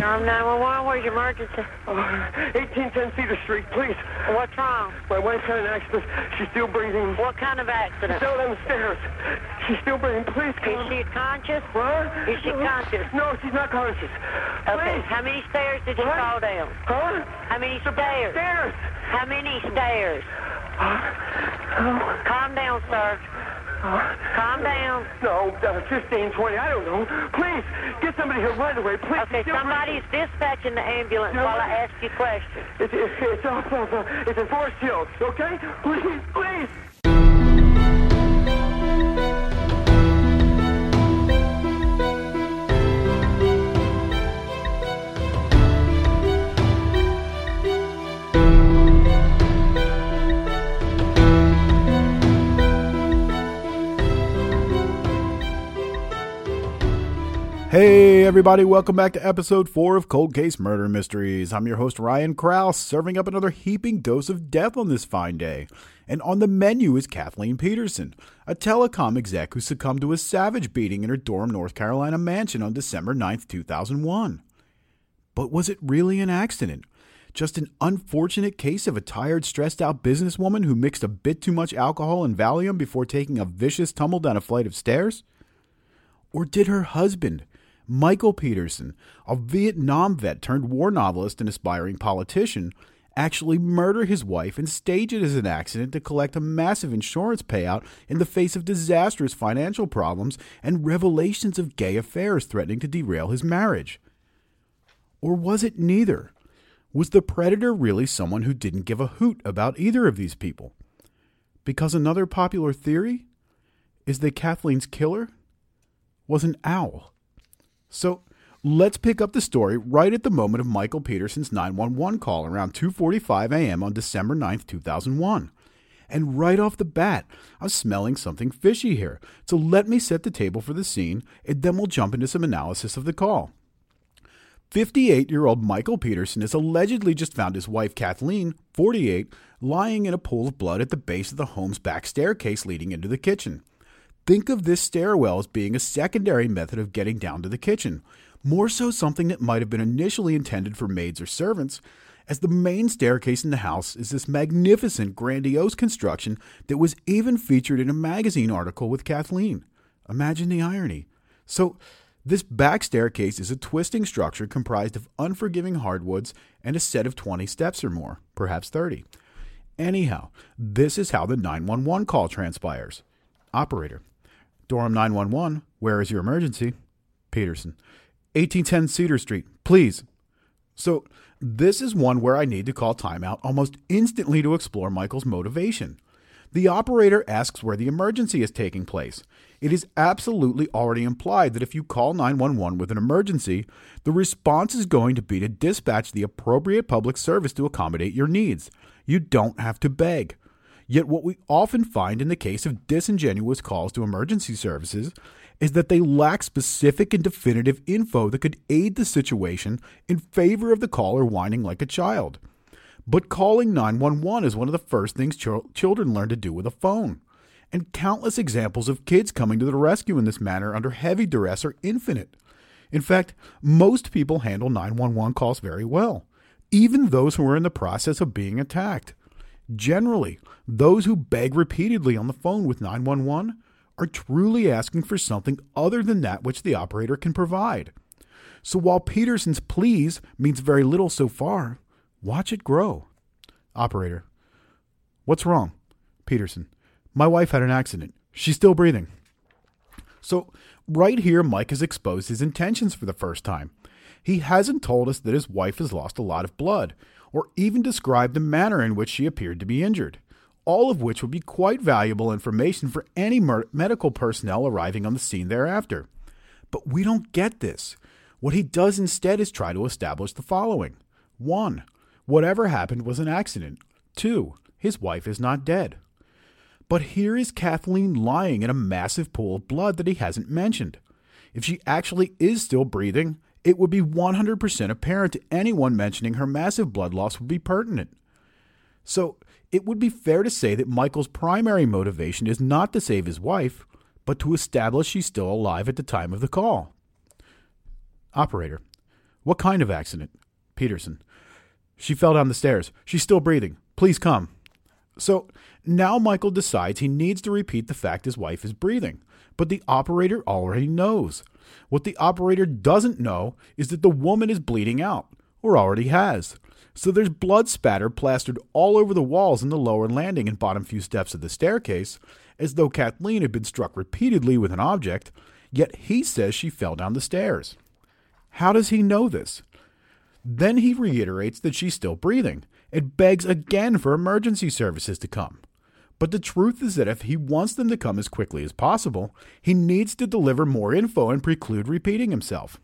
Durham 911, where's your emergency? 1810 Cedar Street, please. What's wrong? My wife's had an accident. She's still breathing. What kind of accident? She's down on the stairs. She's still breathing. Please come. Is she conscious? What? Is she conscious? No, she's not conscious. Okay, Please. how many stairs did you What? fall down? Huh? How many stairs? Stairs. How many stairs? Calm down, sir. Calm down. No, 15, 20, I don't know. Please, get somebody here right away, please. Okay, Still somebody's dispatching the ambulance No. while I ask you questions. It's off of, it's in Forest Hills, okay? Please, please. Hey everybody, welcome back to episode 4 of Cold Case Murder Mysteries. I'm your host Ryan Krause, serving up another heaping dose of death on this fine day. And on the menu is Kathleen Peterson, a telecom exec who succumbed to a savage beating in her Durham, North Carolina mansion on December 9th, 2001. But was it really an accident? Just an unfortunate case of a tired, stressed-out businesswoman who mixed a bit too much alcohol and Valium before taking a vicious tumble down a flight of stairs? Or did her husband, Michael Peterson, a Vietnam vet turned war novelist and aspiring politician, actually murder his wife and stage it as an accident to collect a massive insurance payout in the face of disastrous financial problems and revelations of gay affairs threatening to derail his marriage? Or was it neither? Was the predator really someone who didn't give a hoot about either of these people? Because another popular theory is that Kathleen's killer was an owl. So let's pick up the story right at the moment of Michael Peterson's 911 call around 2:45 a.m. on December 9th, 2001. And right off the bat, I'm smelling something fishy here. So let me set the table for the scene, and then we'll jump into some analysis of the call. 58-year-old Michael Peterson has allegedly just found his wife Kathleen, 48, lying in a pool of blood at the base of the home's back staircase leading into the kitchen. Think of this stairwell as being a secondary method of getting down to the kitchen, more so something that might have been initially intended for maids or servants, as the main staircase in the house is this magnificent, grandiose construction that was even featured in a magazine article with Kathleen. Imagine the irony. So, this back staircase is a twisting structure comprised of unforgiving hardwoods and a set of 20 steps or more, perhaps 30. Anyhow, this is how the 911 call transpires. Operator: Durham 911, where is your emergency? Peterson: 1810 Cedar Street, please. So this is one where I need to call timeout almost instantly to explore Michael's motivation. The operator asks where the emergency is taking place. It is absolutely already implied that if you call 911 with an emergency, the response is going to be to dispatch the appropriate public service to accommodate your needs. You don't have to beg. Yet what we often find in the case of disingenuous calls to emergency services is that they lack specific and definitive info that could aid the situation in favor of the caller whining like a child. But calling 911 is one of the first things children learn to do with a phone. And countless examples of kids coming to the rescue in this manner under heavy duress are infinite. In fact, most people handle 911 calls very well, even those who are in the process of being attacked. Generally, those who beg repeatedly on the phone with 911 are truly asking for something other than that which the operator can provide. So while Peterson's pleas means very little so far, watch it grow. Operator: what's wrong? Peterson: my wife had an accident. She's still breathing. So right here, Mike has exposed his intentions for the first time. He hasn't told us that his wife has lost a lot of blood, or even described the manner in which she appeared to be injured, all of which would be quite valuable information for any medical personnel arriving on the scene thereafter. But we don't get this. What he does instead is try to establish the following. 1. Whatever happened was an accident. 2. His wife is not dead. But here is Kathleen lying in a massive pool of blood that he hasn't mentioned. If she actually is still breathing, it would be 100% apparent to anyone mentioning her massive blood loss would be pertinent. So it would be fair to say that Michael's primary motivation is not to save his wife, but to establish she's still alive at the time of the call. Operator: What kind of accident? Peterson. She fell down the stairs. She's still breathing. Please come. So now Michael decides he needs to repeat the fact his wife is breathing, but the operator already knows. What the operator doesn't know is that the woman is bleeding out, or already has. So there's blood spatter plastered all over the walls in the lower landing and bottom few steps of the staircase, as though Kathleen had been struck repeatedly with an object, yet he says she fell down the stairs. How does he know this? Then he reiterates that she's still breathing and begs again for emergency services to come. But the truth is that if he wants them to come as quickly as possible, he needs to deliver more info and preclude repeating himself.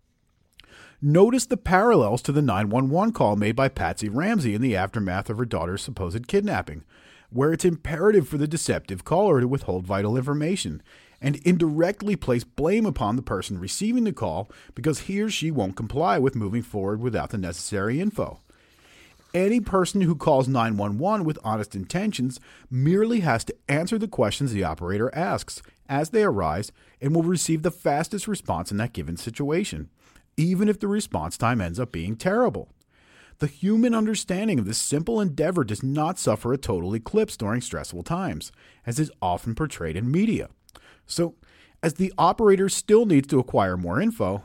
Notice the parallels to the 911 call made by Patsy Ramsey in the aftermath of her daughter's supposed kidnapping, where it's imperative for the deceptive caller to withhold vital information and indirectly place blame upon the person receiving the call because he or she won't comply with moving forward without the necessary info. Any person who calls 911 with honest intentions merely has to answer the questions the operator asks as they arise and will receive the fastest response in that given situation, even if the response time ends up being terrible. The human understanding of this simple endeavor does not suffer a total eclipse during stressful times, as is often portrayed in media. So, as the operator still needs to acquire more info,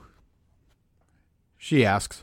she asks,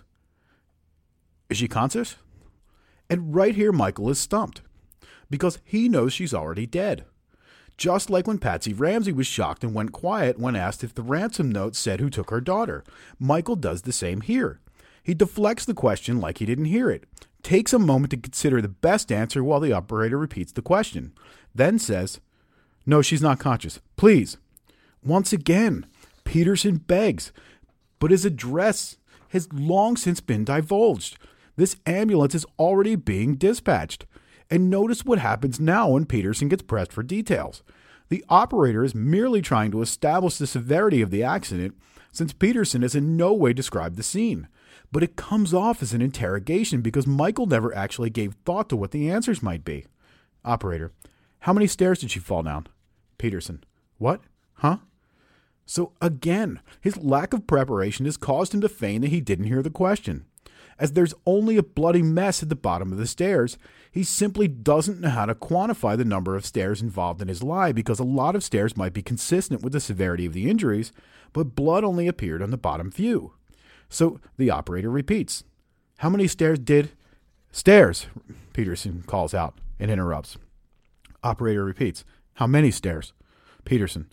"Is she conscious?" And right here Michael is stumped, because he knows she's already dead. Just like when Patsy Ramsey was shocked and went quiet when asked if the ransom note said who took her daughter, Michael does the same here. He deflects the question like he didn't hear it, takes a moment to consider the best answer while the operator repeats the question, then says, "No, she's not conscious. Please." Once again, Peterson begs, but his address has long since been divulged. This ambulance is already being dispatched. And notice what happens now when Peterson gets pressed for details. The operator is merely trying to establish the severity of the accident, since Peterson has in no way described the scene. But it comes off as an interrogation because Michael never actually gave thought to what the answers might be. Operator: "How many stairs did she fall down?" Peterson: "What? Huh?" So again, his lack of preparation has caused him to feign that he didn't hear the question. As there's only a bloody mess at the bottom of the stairs, he simply doesn't know how to quantify the number of stairs involved in his lie because a lot of stairs might be consistent with the severity of the injuries, but blood only appeared on the bottom few. So the operator repeats, "How many stairs did—" "Stairs," Peterson calls out and interrupts. Operator repeats, "How many stairs?" Peterson: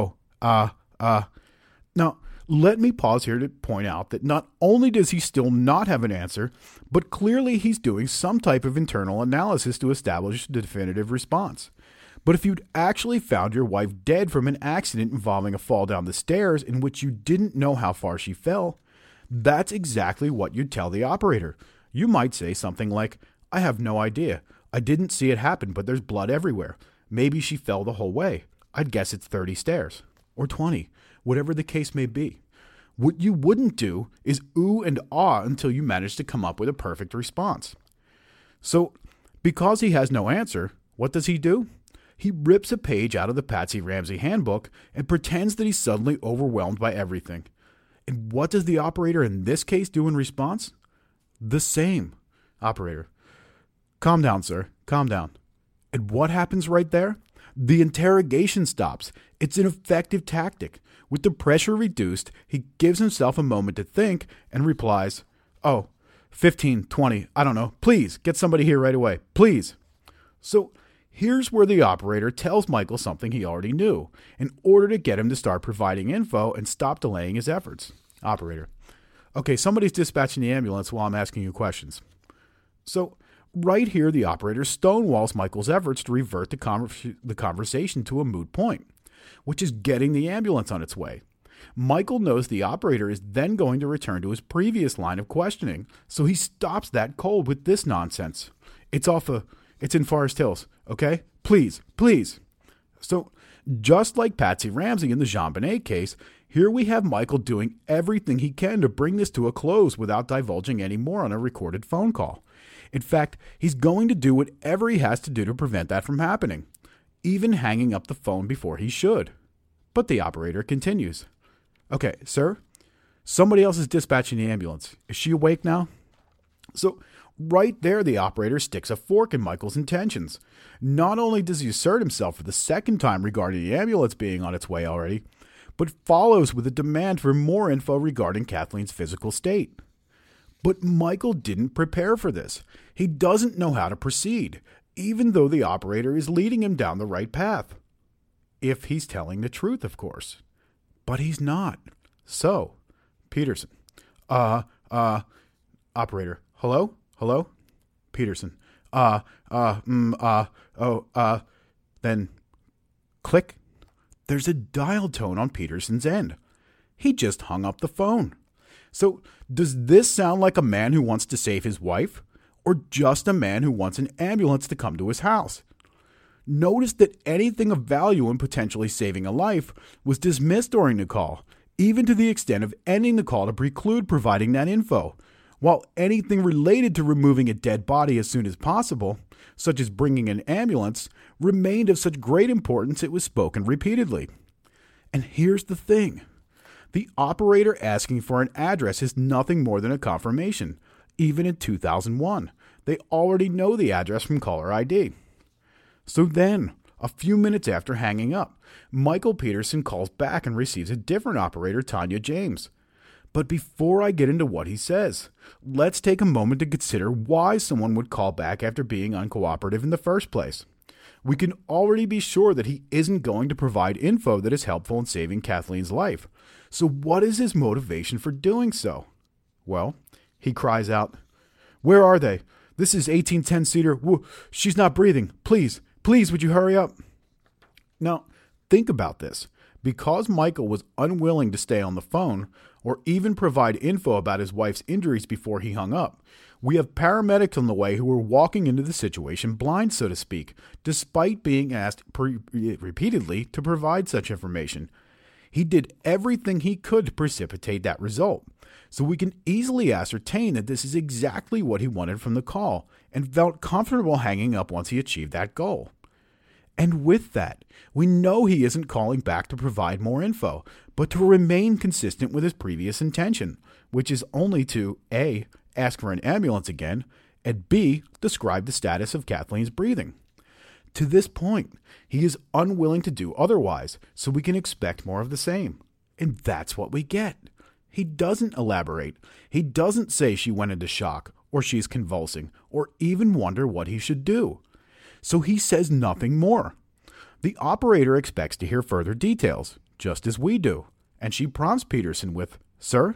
Now, let me pause here to point out that not only does he still not have an answer, but clearly he's doing some type of internal analysis to establish a definitive response. But if you'd actually found your wife dead from an accident involving a fall down the stairs in which you didn't know how far she fell, that's exactly what you'd tell the operator. You might say something like, "I have no idea. I didn't see it happen, but there's blood everywhere. Maybe she fell the whole way. I'd guess it's 30 stairs. Or 20. Whatever the case may be." What you wouldn't do is ooh and ah until you manage to come up with a perfect response. So, because he has no answer, what does he do? He rips a page out of the Patsy Ramsey handbook and pretends that he's suddenly overwhelmed by everything. And what does the operator in this case do in response? The same. Operator: "Calm down, sir. Calm down." And what happens right there? The interrogation stops. It's an effective tactic. With the pressure reduced, he gives himself a moment to think and replies, 15, 20, I don't know. Please, get somebody here right away. Please." So here's where the operator tells Michael something he already knew, in order to get him to start providing info and stop delaying his efforts. Operator: "Okay, somebody's dispatching the ambulance while I'm asking you questions." So right here, the operator stonewalls Michael's efforts to revert the conversation to a moot point, which is getting the ambulance on its way. Michael knows the operator is then going to return to his previous line of questioning, so he stops that cold with this nonsense. It's in Forest Hills, okay? Please, please." So just like Patsy Ramsey in the JonBenet case, here we have Michael doing everything he can to bring this to a close without divulging any more on a recorded phone call. In fact, he's going to do whatever he has to do to prevent that from happening, even hanging up the phone before he should. But the operator continues. "Okay, sir? Somebody else is dispatching the ambulance. Is she awake now? So right there, the operator sticks a fork in Michael's intentions. Not only does he assert himself for the second time regarding the ambulance being on its way already, but follows with a demand for more info regarding Kathleen's physical state. But Michael didn't prepare for this. He doesn't know how to proceed, even though the operator is leading him down the right path. If he's telling the truth, of course. But he's not. So, Peterson. Operator. Hello? Hello? Peterson. Then click. There's a dial tone on Peterson's end. He just hung up the phone. So, does this sound like a man who wants to save his wife, or just a man who wants an ambulance to come to his house? Notice that anything of value in potentially saving a life was dismissed during the call, even to the extent of ending the call to preclude providing that info, while anything related to removing a dead body as soon as possible, such as bringing an ambulance, remained of such great importance it was spoken repeatedly. And here's the thing. The operator asking for an address is nothing more than a confirmation. Even in 2001, they already know the address from caller ID. So then, a few minutes after hanging up, Michael Peterson calls back and receives a different operator, Tanya James. But before I get into what he says, let's take a moment to consider why someone would call back after being uncooperative in the first place. We can already be sure that he isn't going to provide info that is helpful in saving Kathleen's life. So what is his motivation for doing so? Well, he cries out, "Where are they? This is 1810 Cedar. She's not breathing. Please, would you hurry up?" Now, think about this. Because Michael was unwilling to stay on the phone or even provide info about his wife's injuries before he hung up, we have paramedics on the way who were walking into the situation blind, so to speak, despite being asked repeatedly to provide such information. He did everything he could to precipitate that result, so we can easily ascertain that this is exactly what he wanted from the call and felt comfortable hanging up once he achieved that goal. And with that, we know he isn't calling back to provide more info, but to remain consistent with his previous intention, which is only to A, ask for an ambulance again, and B, describe the status of Kathleen's breathing. To this point, he is unwilling to do otherwise, so we can expect more of the same. And that's what we get. He doesn't elaborate. He doesn't say she went into shock, or she's convulsing, or even wonder what he should do. So he says nothing more. The operator expects to hear further details, just as we do, and she prompts Peterson with, "Sir?"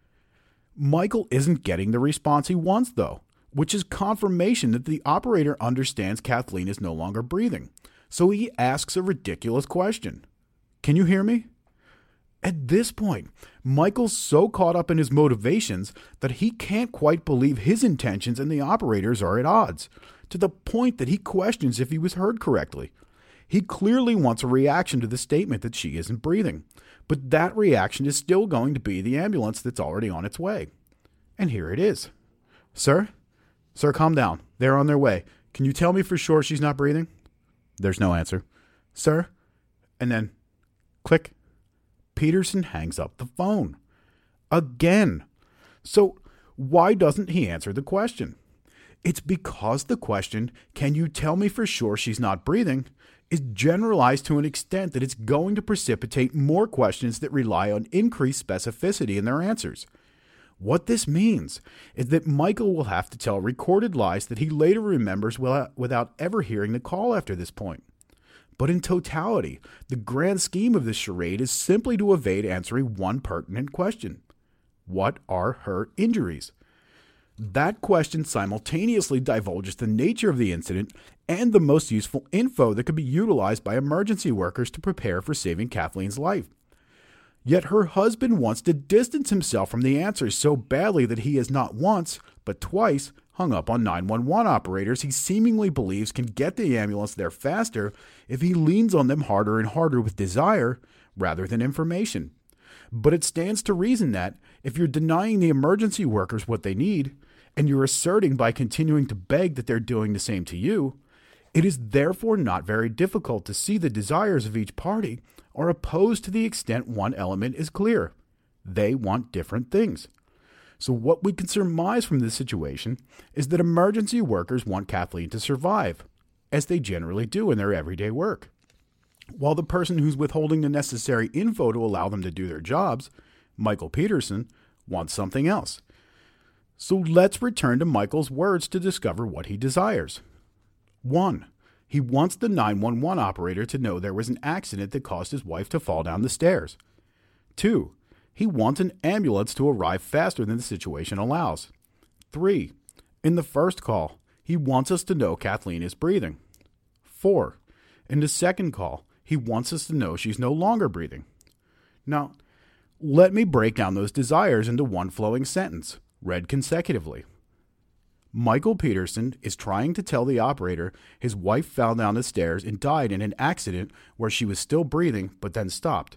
Michael isn't getting the response he wants, though, which is confirmation that the operator understands Kathleen is no longer breathing. So he asks a ridiculous question. "Can you hear me?" At this point, Michael's so caught up in his motivations that he can't quite believe his intentions and the operator's are at odds, to the point that he questions if he was heard correctly. He clearly wants a reaction to the statement that she isn't breathing, but that reaction is still going to be the ambulance that's already on its way. And here it is. "Sir? Sir, calm down. They're on their way. Can you tell me for sure she's not breathing?" There's no answer. "Sir?" And then, click. Peterson hangs up the phone. Again. So why doesn't he answer the question? It's because the question, "Can you tell me for sure she's not breathing?" is generalized to an extent that it's going to precipitate more questions that rely on increased specificity in their answers. What this means is that Michael will have to tell recorded lies that he later remembers without ever hearing the call after this point. But in totality, the grand scheme of this charade is simply to evade answering one pertinent question. What are her injuries? That question simultaneously divulges the nature of the incident and the most useful info that could be utilized by emergency workers to prepare for saving Kathleen's life. Yet her husband wants to distance himself from the answers so badly that he has not once, but twice, hung up on 911 operators he seemingly believes can get the ambulance there faster if he leans on them harder and harder with desire rather than information. But it stands to reason that if you're denying the emergency workers what they need, and you're asserting by continuing to beg that they're doing the same to you, it is therefore not very difficult to see the desires of each party are opposed to the extent one element is clear. They want different things. So what we can surmise from this situation is that emergency workers want Kathleen to survive, as they generally do in their everyday work, while the person who's withholding the necessary info to allow them to do their jobs, Michael Peterson, wants something else. So let's return to Michael's words to discover what he desires. 1. He wants the 911 operator to know there was an accident that caused his wife to fall down the stairs. 2. He wants an ambulance to arrive faster than the situation allows. 3. In the first call, he wants us to know Kathleen is breathing. 4. In the second call, he wants us to know she's no longer breathing. Now, let me break down those desires into one flowing sentence, read consecutively. Michael Peterson is trying to tell the operator his wife fell down the stairs and died in an accident where she was still breathing but then stopped.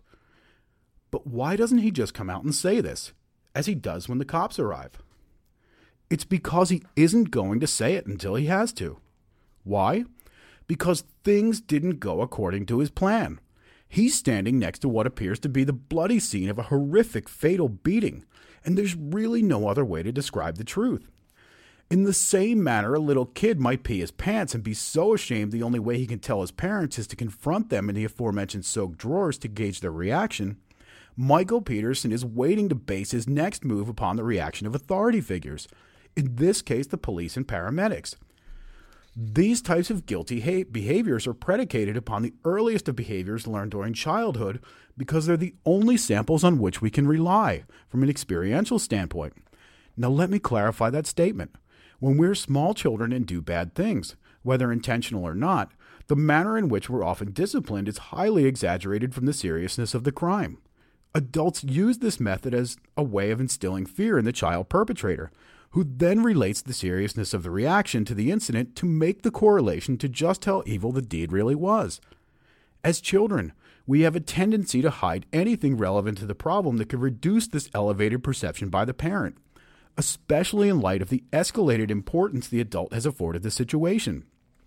But why doesn't he just come out and say this, as he does when the cops arrive? It's because he isn't going to say it until he has to. Why? Because things didn't go according to his plan. He's standing next to what appears to be the bloody scene of a horrific, fatal beating, and there's really no other way to describe the truth. In the same manner, a little kid might pee his pants and be so ashamed the only way he can tell his parents is to confront them in the aforementioned soaked drawers to gauge their reaction. Michael Peterson is waiting to base his next move upon the reaction of authority figures, in this case the police and paramedics. These types of guilty behaviors are predicated upon the earliest of behaviors learned during childhood because they're the only samples on which we can rely from an experiential standpoint. Now let me clarify that statement. When we're small children and do bad things, whether intentional or not, the manner in which we're often disciplined is highly exaggerated from the seriousness of the crime. Adults use this method as a way of instilling fear in the child perpetrator, who then relates the seriousness of the reaction to the incident to make the correlation to just how evil the deed really was. As children, we have a tendency to hide anything relevant to the problem that could reduce this elevated perception by the parent, especially in light of the escalated importance the adult has afforded the situation.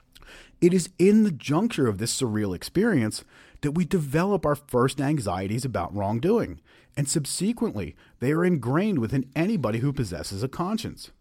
It is in the juncture of this surreal experience that we develop our first anxieties about wrongdoing, and subsequently they are ingrained within anybody who possesses a conscience.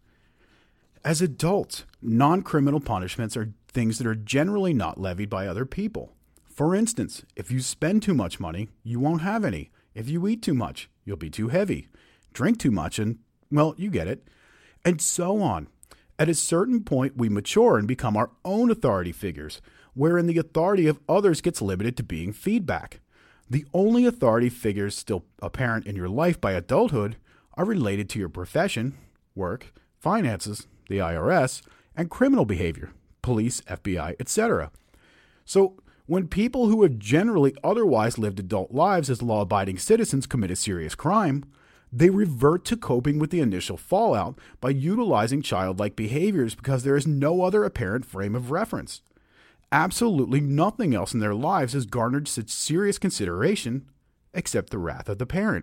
As adults, non-criminal punishments are things that are generally not levied by other people. For instance, if you spend too much money, you won't have any. If you eat too much, you'll be too heavy. Drink too much and, well, you get it. And so on. At a certain point, we mature and become our own authority figures, wherein the authority of others gets limited to being feedback. The only authority figures still apparent in your life by adulthood are related to your profession, work, finances, the IRS, and criminal behavior, police, FBI, etc. So, when people who have generally otherwise lived adult lives as law-abiding citizens commit a serious crime, they revert to coping with the initial fallout by utilizing childlike behaviors because there is no other apparent frame of reference. Absolutely nothing else in their lives has garnered such serious consideration except the wrath of the parent.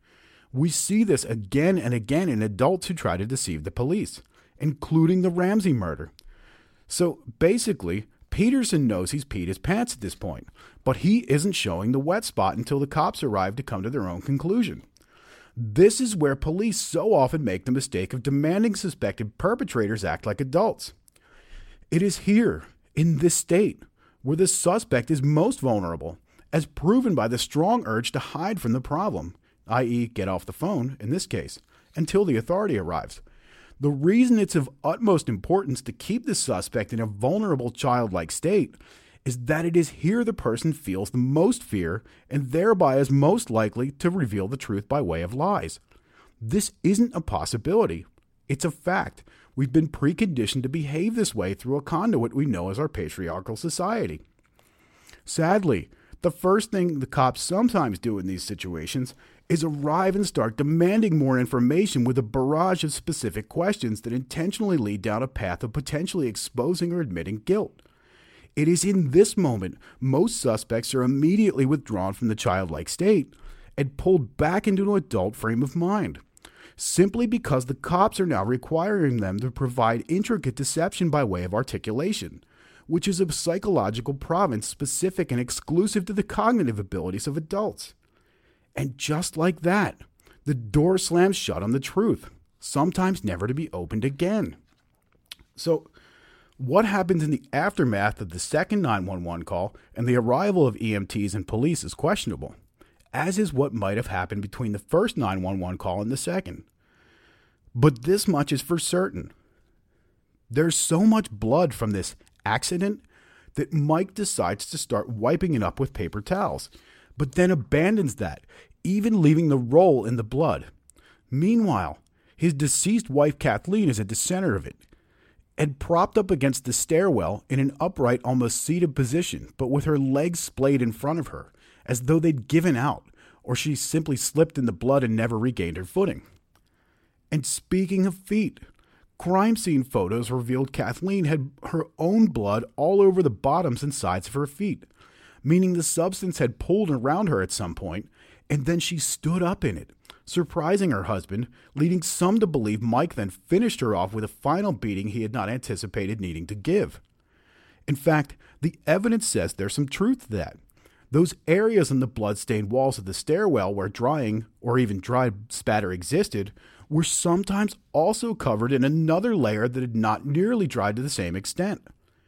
We see this again and again in adults who try to deceive the police, including the Ramsey murder. So basically, Peterson knows he's peed his pants at this point, but he isn't showing the wet spot until the cops arrive to come to their own conclusion. This is where police so often make the mistake of demanding suspected perpetrators act like adults. It is here, in this state, where the suspect is most vulnerable, as proven by the strong urge to hide from the problem, i.e. get off the phone, in this case, until the authority arrives. The reason it's of utmost importance to keep the suspect in a vulnerable childlike state is that it is here the person feels the most fear and thereby is most likely to reveal the truth by way of lies. This isn't a possibility. It's a fact. We've been preconditioned to behave this way through a conduit we know as our patriarchal society. Sadly, the first thing the cops sometimes do in these situations is arrive and start demanding more information with a barrage of specific questions that intentionally lead down a path of potentially exposing or admitting guilt. It is in this moment most suspects are immediately withdrawn from the childlike state and pulled back into an adult frame of mind, simply because the cops are now requiring them to provide intricate deception by way of articulation, which is a psychological province specific and exclusive to the cognitive abilities of adults. And just like that, The door slams shut on the truth, sometimes never to be opened again. So, what happens in the aftermath of the second 911 call and the arrival of EMTs and police is questionable, as is what might have happened between the first 911 call and the second. But this much is for certain. There's so much blood from this accident that Mike decides to start wiping it up with paper towels, but then abandons that, even leaving the roll in the blood. Meanwhile, his deceased wife Kathleen is at the center of it, and propped up against the stairwell in an upright, almost seated position, but with her legs splayed in front of her, as though they'd given out, or she simply slipped in the blood and never regained her footing. And speaking of feet, crime scene photos revealed Kathleen had her own blood all over the bottoms and sides of her feet, meaning the substance had pulled around her at some point, and then she stood up in it, surprising her husband, leading some to believe Mike then finished her off with a final beating he had not anticipated needing to give. In fact, the evidence says there's some truth to that. Those areas on the blood-stained walls of the stairwell where drying or even dried spatter existed were sometimes also covered in another layer that had not nearly dried to the same extent.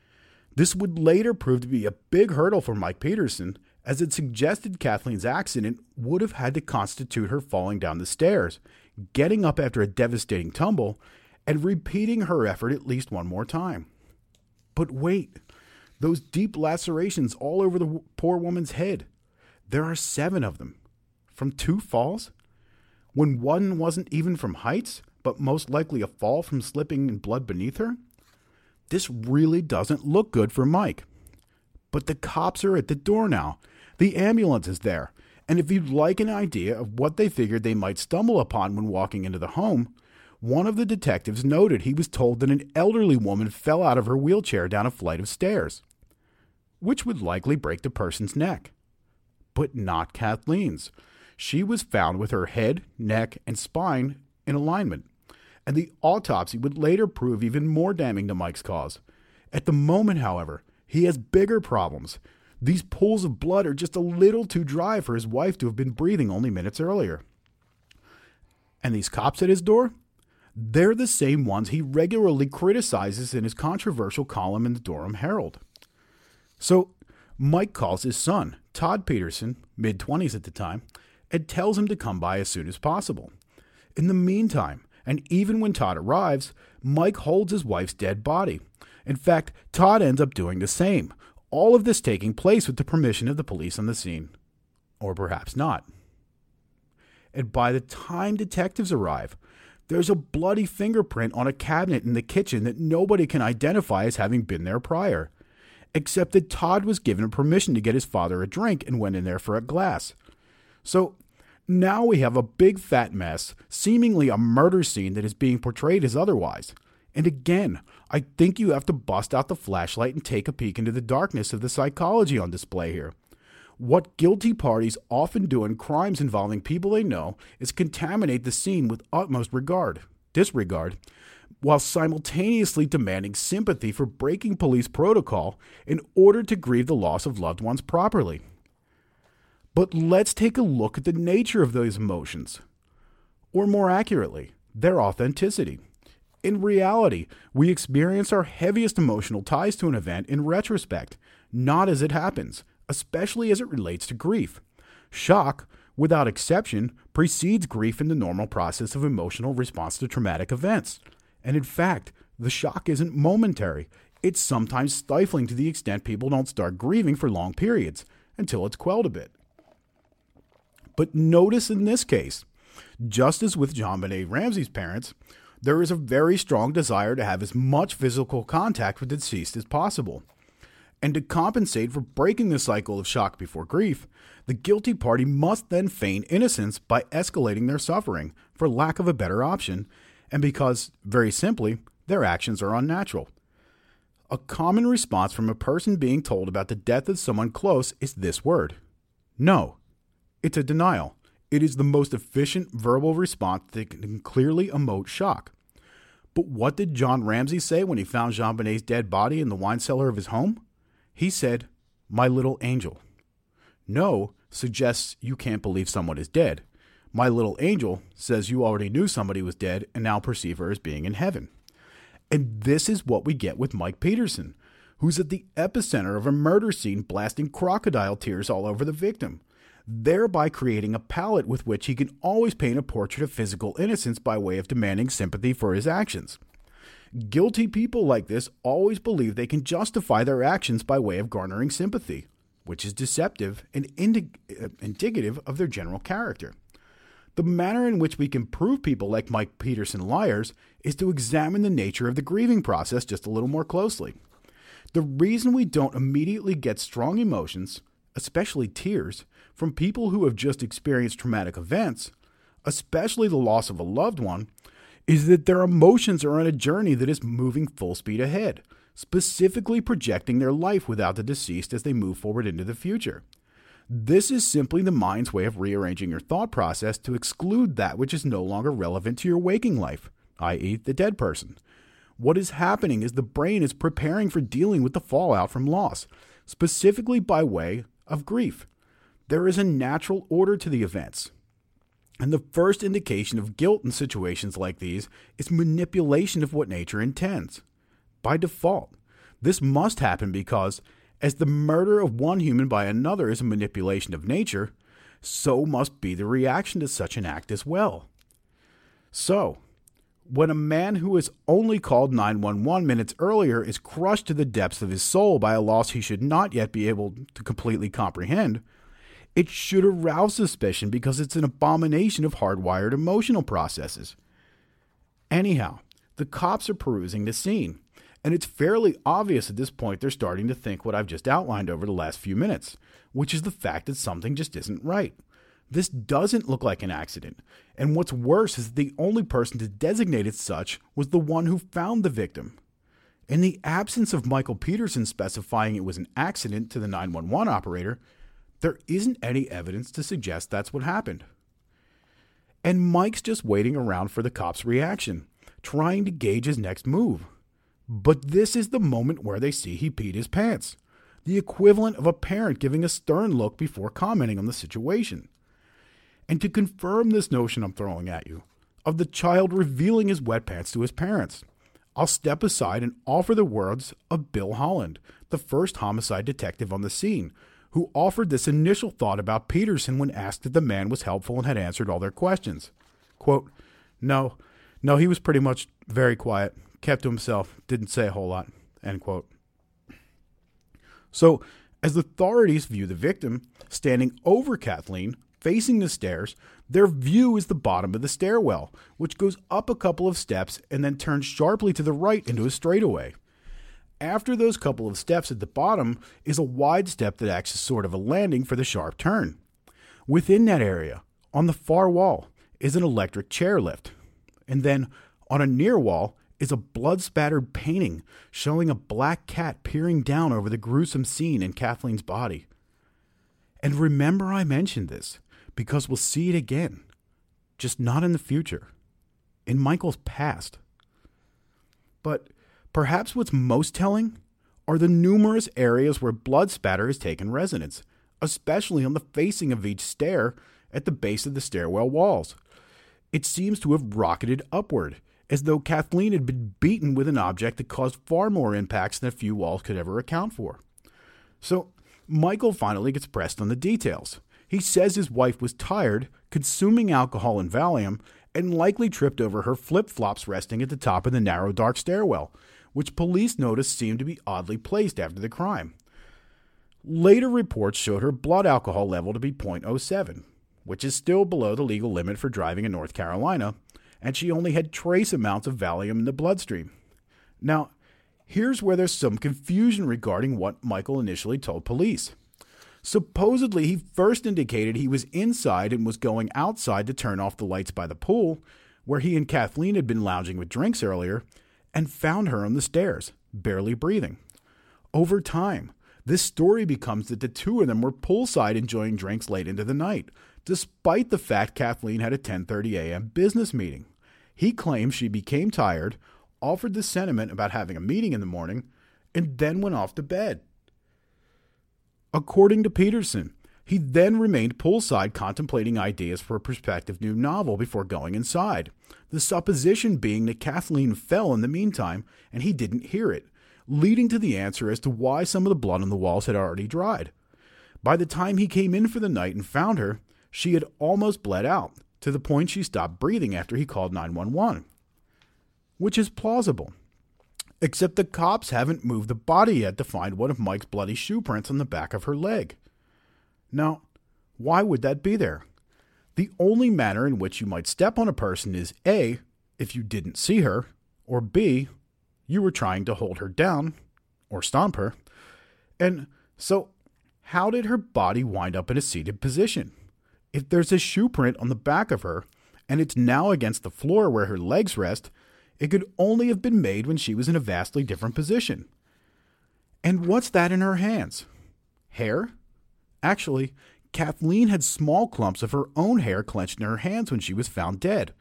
This would later prove to be a big hurdle for Mike Peterson, as it suggested Kathleen's accident would have had to constitute her falling down the stairs, getting up after a devastating tumble, and repeating her effort at least one more time. But wait, those deep lacerations all over the poor woman's head. There are 7 of them. From 2 falls? When one wasn't even from heights, but most likely a fall from slipping in blood beneath her? This really doesn't look good for Mike. But the cops are at the door now. The ambulance is there. And if you'd like an idea of what they figured they might stumble upon when walking into the home, one of the detectives noted he was told that an elderly woman fell out of her wheelchair down a flight of stairs, which would likely break the person's neck. But not Kathleen's. She was found with her head, neck, and spine in alignment, and the autopsy would later prove even more damning to Mike's cause. At the moment, however, he has bigger problems. These pools of blood are just a little too dry for his wife to have been breathing only minutes earlier. And these cops at his door? They're the same ones he regularly criticizes in his controversial column in the Durham Herald. So Mike calls his son, Todd Peterson, mid-20s at the time, and tells him to come by as soon as possible. In the meantime, and even when Todd arrives, Mike holds his wife's dead body. In fact, Todd ends up doing the same, all of this taking place with the permission of the police on the scene. Or perhaps not. And by the time detectives arrive, there's a bloody fingerprint on a cabinet in the kitchen that nobody can identify as having been there prior, except that Todd was given permission to get his father a drink and went in there for a glass. So now we have a big fat mess, seemingly a murder scene that is being portrayed as otherwise. And again, I think you have to bust out the flashlight and take a peek into the darkness of the psychology on display here. What guilty parties often do in crimes involving people they know is contaminate the scene with utmost disregard, while simultaneously demanding sympathy for breaking police protocol in order to grieve the loss of loved ones properly. But let's take a look at the nature of those emotions, or more accurately, their authenticity. In reality, we experience our heaviest emotional ties to an event in retrospect, not as it happens, especially as it relates to grief. Shock, without exception, precedes grief in the normal process of emotional response to traumatic events. And in fact, the shock isn't momentary. It's sometimes stifling to the extent people don't start grieving for long periods, until it's quelled a bit. But notice in this case, just as with JonBenét Ramsey's parents, there is a very strong desire to have as much physical contact with the deceased as possible. And to compensate for breaking the cycle of shock before grief, the guilty party must then feign innocence by escalating their suffering, for lack of a better option, and because, very simply, their actions are unnatural. A common response from a person being told about the death of someone close is this word: no. It's a denial. It is the most efficient verbal response that can clearly emote shock. But what did John Ramsey say when he found JonBenét's dead body in the wine cellar of his home? He said, "My little angel." No suggests you can't believe someone is dead, My little angel says you already knew somebody was dead and now perceive her as being in heaven. And this is what we get with Mike Peterson, who's at the epicenter of a murder scene blasting crocodile tears all over the victim, thereby creating a palette with which he can always paint a portrait of physical innocence by way of demanding sympathy for his actions. Guilty people like this always believe they can justify their actions by way of garnering sympathy, which is deceptive and indicative of their general character. The manner in which we can prove people like Mike Peterson liars is to examine the nature of the grieving process just a little more closely. The reason we don't immediately get strong emotions, especially tears, from people who have just experienced traumatic events, especially the loss of a loved one, is that their emotions are on a journey that is moving full speed ahead, specifically projecting their life without the deceased as they move forward into the future. This is simply the mind's way of rearranging your thought process to exclude that which is no longer relevant to your waking life, i.e. the dead person. What is happening is the brain is preparing for dealing with the fallout from loss, specifically by way of grief. There is a natural order to the events. And the first indication of guilt in situations like these is manipulation of what nature intends. By default, this must happen because, as the murder of one human by another is a manipulation of nature, so must be the reaction to such an act as well. So, when a man who has only called 911 minutes earlier is crushed to the depths of his soul by a loss he should not yet be able to completely comprehend, it should arouse suspicion because it's an abomination of hardwired emotional processes. Anyhow, the cops are perusing the scene, and it's fairly obvious at this point they're starting to think what I've just outlined over the last few minutes, which is the fact that something just isn't right. This doesn't look like an accident, and what's worse is that the only person to designate it such was the one who found the victim. In the absence of Michael Peterson specifying it was an accident to the 911 operator, there isn't any evidence to suggest that's what happened. And Mike's just waiting around for the cops' reaction, trying to gauge his next move. But this is the moment where they see he peed his pants, the equivalent of a parent giving a stern look before commenting on the situation. And to confirm this notion I'm throwing at you, of the child revealing his wet pants to his parents, I'll step aside and offer the words of Bill Holland, the first homicide detective on the scene, who offered this initial thought about Peterson when asked if the man was helpful and had answered all their questions. Quote, No, he was pretty much very quiet, kept to himself, didn't say a whole lot, end quote. So, as the authorities view the victim standing over Kathleen, facing the stairs, their view is the bottom of the stairwell, which goes up a couple of steps and then turns sharply to the right into a straightaway. After those couple of steps at the bottom is a wide step that acts as sort of a landing for the sharp turn. Within that area, on the far wall, is an electric chairlift. And then, on a near wall, is a blood-spattered painting showing a black cat peering down over the gruesome scene in Kathleen's body. And remember I mentioned this, because we'll see it again, just not in the future, in Michael's past. But perhaps what's most telling are the numerous areas where blood spatter has taken residence, especially on the facing of each stair at the base of the stairwell walls. It seems to have rocketed upward, as though Kathleen had been beaten with an object that caused far more impacts than a few walls could ever account for. So Michael finally gets pressed on the details. He says his wife was tired, consuming alcohol and Valium, and likely tripped over her flip-flops resting at the top of the narrow dark stairwell, which police noticed seemed to be oddly placed after the crime. Later reports showed her blood alcohol level to be .07, which is still below the legal limit for driving in North Carolina, and she only had trace amounts of Valium in the bloodstream. Now, here's where there's some confusion regarding what Michael initially told police. Supposedly, he first indicated he was inside and was going outside to turn off the lights by the pool, where he and Kathleen had been lounging with drinks earlier, and found her on the stairs, barely breathing. Over time, this story becomes that the two of them were poolside enjoying drinks late into the night, despite the fact Kathleen had a 10:30 a.m. business meeting. He claims she became tired, offered the sentiment about having a meeting in the morning, and then went off to bed. According to Peterson, He then remained poolside contemplating ideas for a prospective new novel before going inside, the supposition being that Kathleen fell in the meantime and he didn't hear it, leading to the answer as to why some of the blood on the walls had already dried. By the time he came in for the night and found her, she had almost bled out, to the point she stopped breathing after he called 911. Which is plausible. Except the cops haven't moved the body yet to find one of Mike's bloody shoe prints on the back of her leg. Now, why would that be there? The only manner in which you might step on a person is A, if you didn't see her, or B, you were trying to hold her down, or stomp her. And so, how did her body wind up in a seated position? If there's a shoe print on the back of her, and it's now against the floor where her legs rest, it could only have been made when she was in a vastly different position. And what's that in her hands? Hair? Actually, Kathleen had small clumps of her own hair clenched in her hands when she was found dead.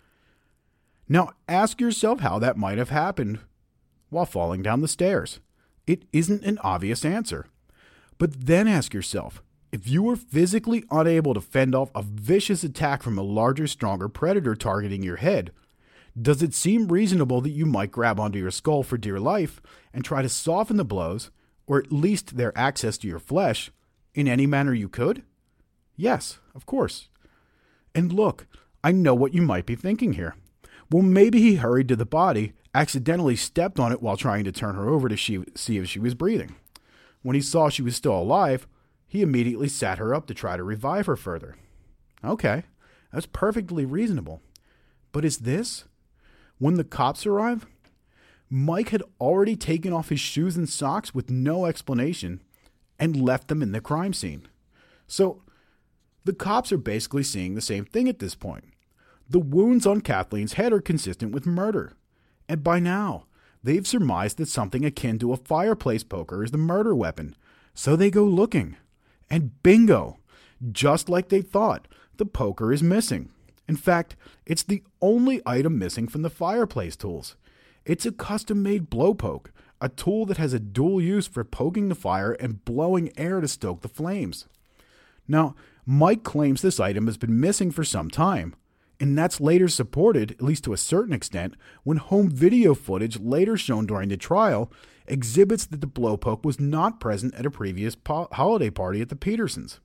Now ask yourself how that might have happened while falling down the stairs. It isn't an obvious answer. But then ask yourself, if you were physically unable to fend off a vicious attack from a larger, stronger predator targeting your head, does it seem reasonable that you might grab onto your skull for dear life and try to soften the blows, or at least their access to your flesh, in any manner you could? Yes, of course. And look, I know what you might be thinking here. Well, maybe he hurried to the body, accidentally stepped on it while trying to turn her over to see if she was breathing. When he saw she was still alive, he immediately sat her up to try to revive her further. Okay, that's perfectly reasonable. But is this? When the cops arrive, Mike had already taken off his shoes and socks with no explanation and left them in the crime scene. So, the cops are basically seeing the same thing at this point. The wounds on Kathleen's head are consistent with murder. And by now, they've surmised that something akin to a fireplace poker is the murder weapon. So they go looking. And bingo! Just like they thought, the poker is missing. In fact, it's the only item missing from the fireplace tools. It's a custom-made blowpoke, a tool that has a dual use for poking the fire and blowing air to stoke the flames. Now, Mike claims this item has been missing for some time, and that's later supported, at least to a certain extent, when home video footage later shown during the trial exhibits that the blowpoke was not present at a previous holiday party at the Petersons.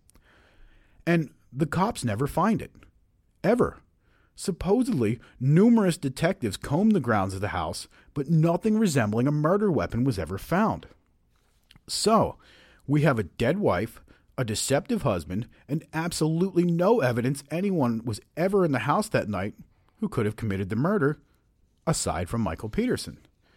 And the cops never find it. Ever. Supposedly, numerous detectives combed the grounds of the house, but nothing resembling a murder weapon was ever found. So, we have a dead wife, a deceptive husband, and absolutely no evidence anyone was ever in the house that night who could have committed the murder, aside from Michael Peterson.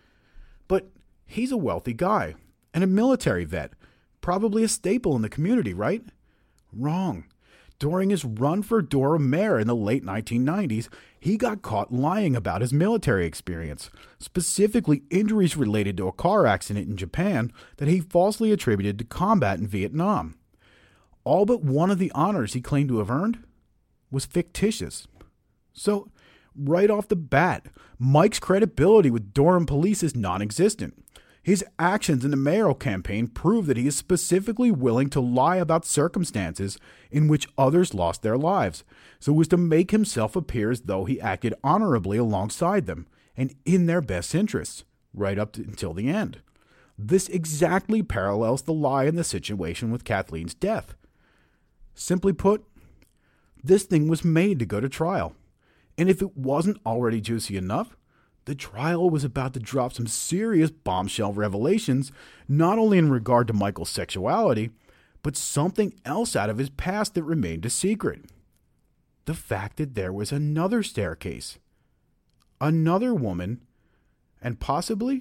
But he's a wealthy guy, and a military vet, probably a staple in the community, right? Wrong. During his run for Dora mayor in the late 1990s, he got caught lying about his military experience, specifically injuries related to a car accident in Japan that he falsely attributed to combat in Vietnam. All but one of the honors he claimed to have earned was fictitious. So, right off the bat, Mike's credibility with Durham police is non-existent. His actions in the mayoral campaign prove that he is specifically willing to lie about circumstances in which others lost their lives, so as to make himself appear as though he acted honorably alongside them and in their best interests, right up until the end. This exactly parallels the lie in the situation with Kathleen's death. Simply put, this thing was made to go to trial, and if it wasn't already juicy enough, the trial was about to drop some serious bombshell revelations, not only in regard to Michael's sexuality, but something else out of his past that remained a secret. The fact that there was another staircase, another woman, and possibly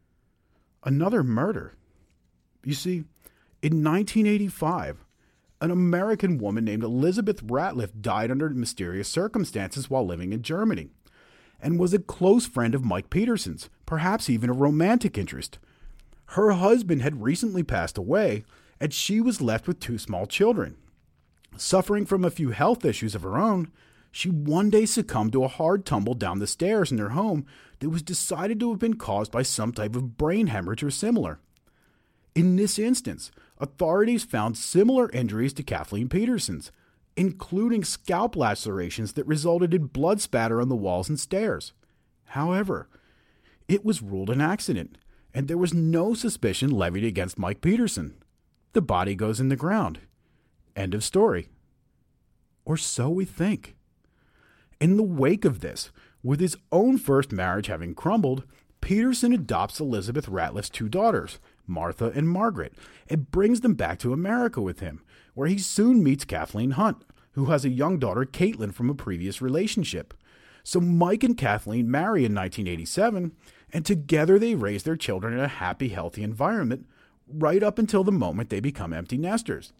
another murder. You see, in 1985, an American woman named Elizabeth Ratliff died under mysterious circumstances while living in Germany, and was a close friend of Mike Peterson's, perhaps even a romantic interest. Her husband had recently passed away, and she was left with 2 small children. Suffering from a few health issues of her own, she one day succumbed to a hard tumble down the stairs in their home that was decided to have been caused by some type of brain hemorrhage or similar. In this instance, authorities found similar injuries to Kathleen Peterson's, including scalp lacerations that resulted in blood spatter on the walls and stairs. However, it was ruled an accident, and there was no suspicion levied against Mike Peterson. The body goes in the ground. End of story. Or so we think. In the wake of this, with his own first marriage having crumbled, Peterson adopts Elizabeth Ratliff's two daughters, Martha and Margaret, and brings them back to America with him, where he soon meets Kathleen Hunt, who has a young daughter, Caitlin, from a previous relationship. So Mike and Kathleen marry in 1987, and together they raise their children in a happy, healthy environment, right up until the moment they become empty nesters.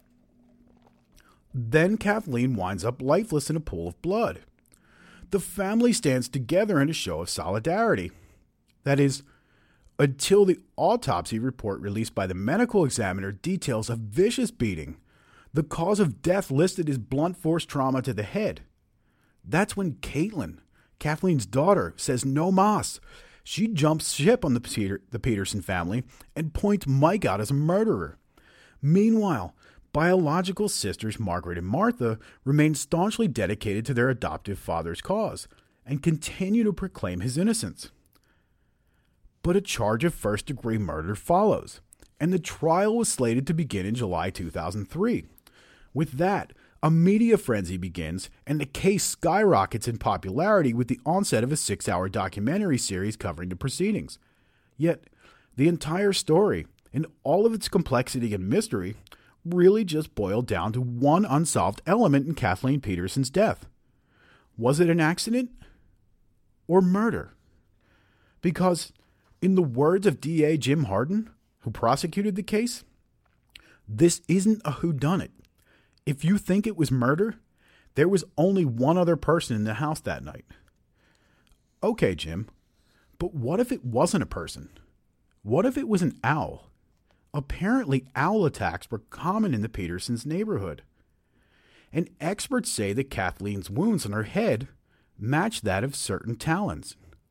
Then Kathleen winds up lifeless in a pool of blood. The family stands together in a show of solidarity. That is, until the autopsy report released by the medical examiner details a vicious beating, the cause of death listed as blunt force trauma to the head. That's when Caitlin, Kathleen's daughter, says no mas. She jumps ship on the Peterson family and points Mike out as a murderer. Meanwhile, biological sisters Margaret and Martha remain staunchly dedicated to their adoptive father's cause and continue to proclaim his innocence. But a charge of first-degree murder follows, and the trial was slated to begin in July 2003. With that, a media frenzy begins, and the case skyrockets in popularity with the onset of a 6-hour documentary series covering the proceedings. Yet, the entire story, in all of its complexity and mystery, really just boiled down to one unsolved element in Kathleen Peterson's death. Was it an accident or murder? Because, in the words of DA Jim Hardin, who prosecuted the case, this isn't a whodunit. If you think it was murder, there was only one other person in the house that night. Okay, Jim, but what if it wasn't a person? What if it was an owl? Apparently, owl attacks were common in the Petersons' neighborhood. And experts say that Kathleen's wounds on her head match that of certain talons.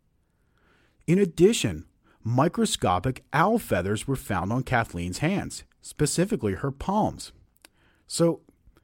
In addition, microscopic owl feathers were found on Kathleen's hands, specifically her palms. So,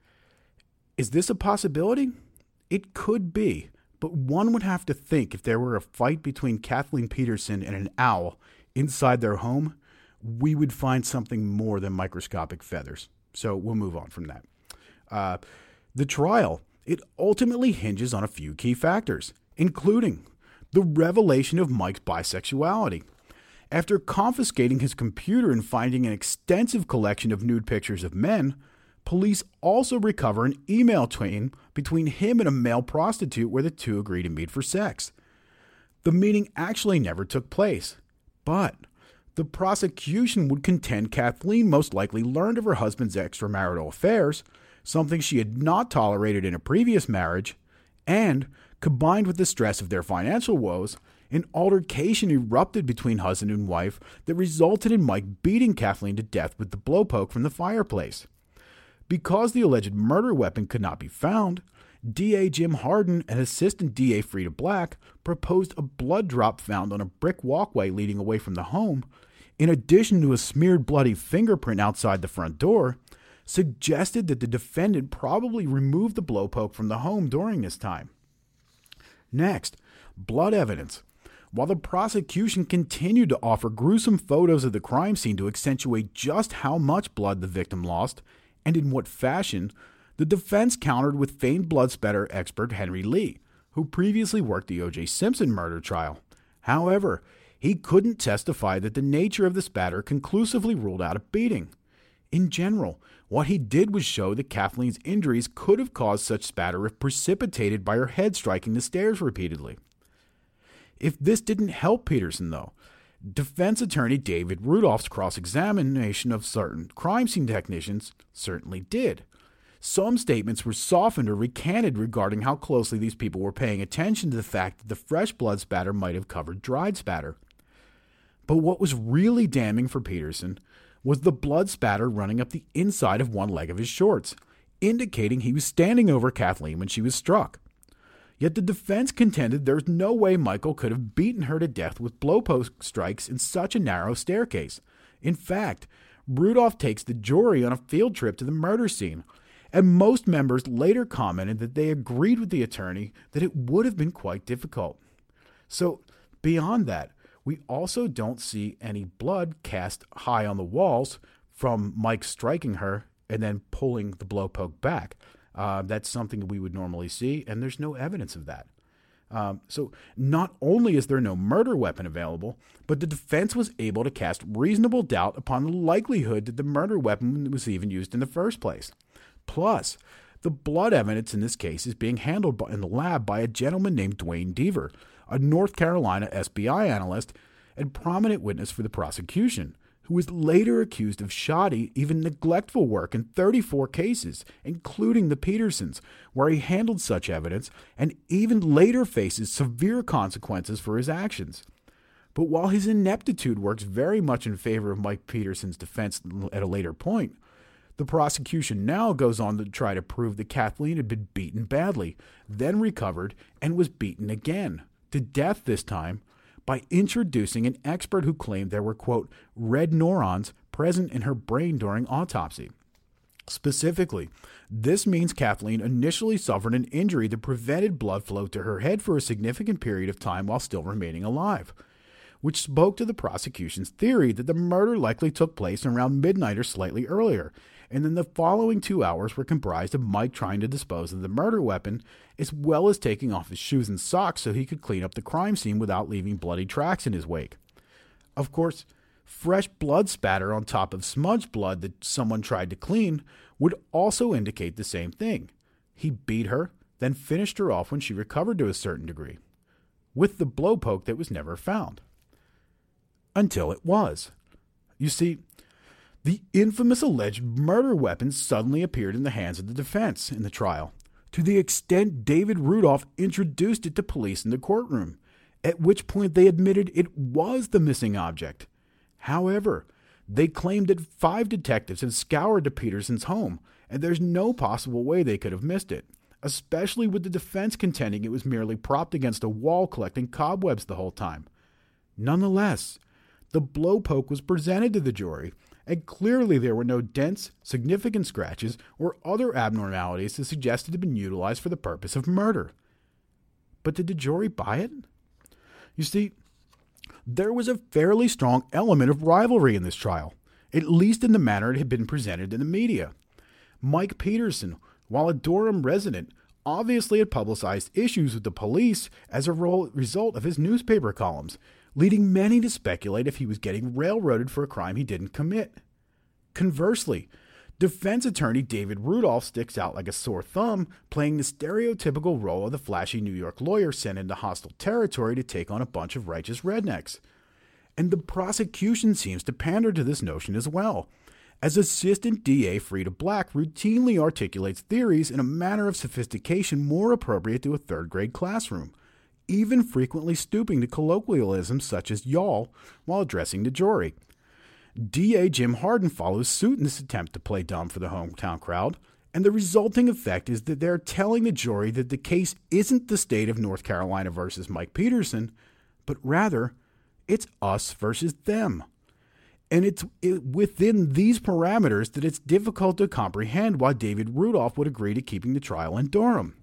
is this a possibility? It could be, but one would have to think if there were a fight between Kathleen Peterson and an owl inside their home, we would find something more than microscopic feathers. So we'll move on from that. The trial, it ultimately hinges on a few key factors, including the revelation of Mike's bisexuality. After confiscating his computer and finding an extensive collection of nude pictures of men, police also recover an email chain between him and a male prostitute where the two agree to meet for sex. The meeting actually never took place, but the prosecution would contend Kathleen most likely learned of her husband's extramarital affairs, something she had not tolerated in a previous marriage, and, combined with the stress of their financial woes, an altercation erupted between husband and wife that resulted in Mike beating Kathleen to death with the blowpoke from the fireplace. Because the alleged murder weapon could not be found, DA Jim Hardin and Assistant DA Frida Black proposed a blood drop found on a brick walkway leading away from the home, in addition to a smeared bloody fingerprint outside the front door, suggested that the defendant probably removed the blowpoke from the home during this time. Next, blood evidence. While the prosecution continued to offer gruesome photos of the crime scene to accentuate just how much blood the victim lost, and in what fashion, the defense countered with famed blood spatter expert Henry Lee, who previously worked the O.J. Simpson murder trial. However, he couldn't testify that the nature of the spatter conclusively ruled out a beating. In general, what he did was show that Kathleen's injuries could have caused such spatter if precipitated by her head striking the stairs repeatedly. If this didn't help Peterson, though, defense attorney David Rudolph's cross-examination of certain crime scene technicians certainly did. Some statements were softened or recanted regarding how closely these people were paying attention to the fact that the fresh blood spatter might have covered dried spatter. But what was really damning for Peterson was the blood spatter running up the inside of one leg of his shorts, indicating he was standing over Kathleen when she was struck. Yet the defense contended there's no way Michael could have beaten her to death with blowpoke strikes in such a narrow staircase, In fact, Rudolph takes the jury on a field trip to the murder scene, and most members later commented that they agreed with the attorney that it would have been quite difficult. So, beyond that, we also don't see any blood cast high on the walls from Mike striking her and then pulling the blowpoke back. That's something we would normally see, and there's no evidence of that. So not only is there no murder weapon available, but the defense was able to cast reasonable doubt upon the likelihood that the murder weapon was even used in the first place. Plus, the blood evidence in this case is being handled in the lab by a gentleman named Dwayne Deaver, a North Carolina SBI analyst and prominent witness for the prosecution, who was later accused of shoddy, even neglectful work in 34 cases, including the Petersons, where he handled such evidence and even later faces severe consequences for his actions. But while his ineptitude works very much in favor of Mike Peterson's defense at a later point, the prosecution now goes on to try to prove that Kathleen had been beaten badly, then recovered, and was beaten again, to death this time, by introducing an expert who claimed there were, quote, red neurons present in her brain during autopsy. Specifically, this means Kathleen initially suffered an injury that prevented blood flow to her head for a significant period of time while still remaining alive, which spoke to the prosecution's theory that the murder likely took place around midnight or slightly earlier, and then the following 2 hours were comprised of Mike trying to dispose of the murder weapon, as well as taking off his shoes and socks so he could clean up the crime scene without leaving bloody tracks in his wake. Of course, fresh blood spatter on top of smudged blood that someone tried to clean would also indicate the same thing. He beat her, then finished her off when she recovered to a certain degree, with the blowpoke that was never found. Until it was. You see, the infamous alleged murder weapon suddenly appeared in the hands of the defense in the trial, to the extent David Rudolph introduced it to police in the courtroom, at which point they admitted it was the missing object. However, they claimed that 5 detectives had scoured the Petersons' home, and there's no possible way they could have missed it, especially with the defense contending it was merely propped against a wall collecting cobwebs the whole time. Nonetheless, the blowpoke was presented to the jury, and clearly there were no dents, significant scratches, or other abnormalities that suggested it had been utilized for the purpose of murder. But did the jury buy it? You see, there was a fairly strong element of rivalry in this trial, at least in the manner it had been presented in the media. Mike Peterson, while a Durham resident, obviously had publicized issues with the police as a result of his newspaper columns, leading many to speculate if he was getting railroaded for a crime he didn't commit. Conversely, defense attorney David Rudolph sticks out like a sore thumb, playing the stereotypical role of the flashy New York lawyer sent into hostile territory to take on a bunch of righteous rednecks. And the prosecution seems to pander to this notion as well, as Assistant DA Frida Black routinely articulates theories in a manner of sophistication more appropriate to a third-grade classroom, even frequently stooping to colloquialisms such as y'all while addressing the jury. DA Jim Hardin follows suit in this attempt to play dumb for the hometown crowd, and the resulting effect is that they're telling the jury that the case isn't the state of North Carolina versus Mike Peterson, but rather, it's us versus them. And it's within these parameters that it's difficult to comprehend why David Rudolph would agree to keeping the trial in Durham.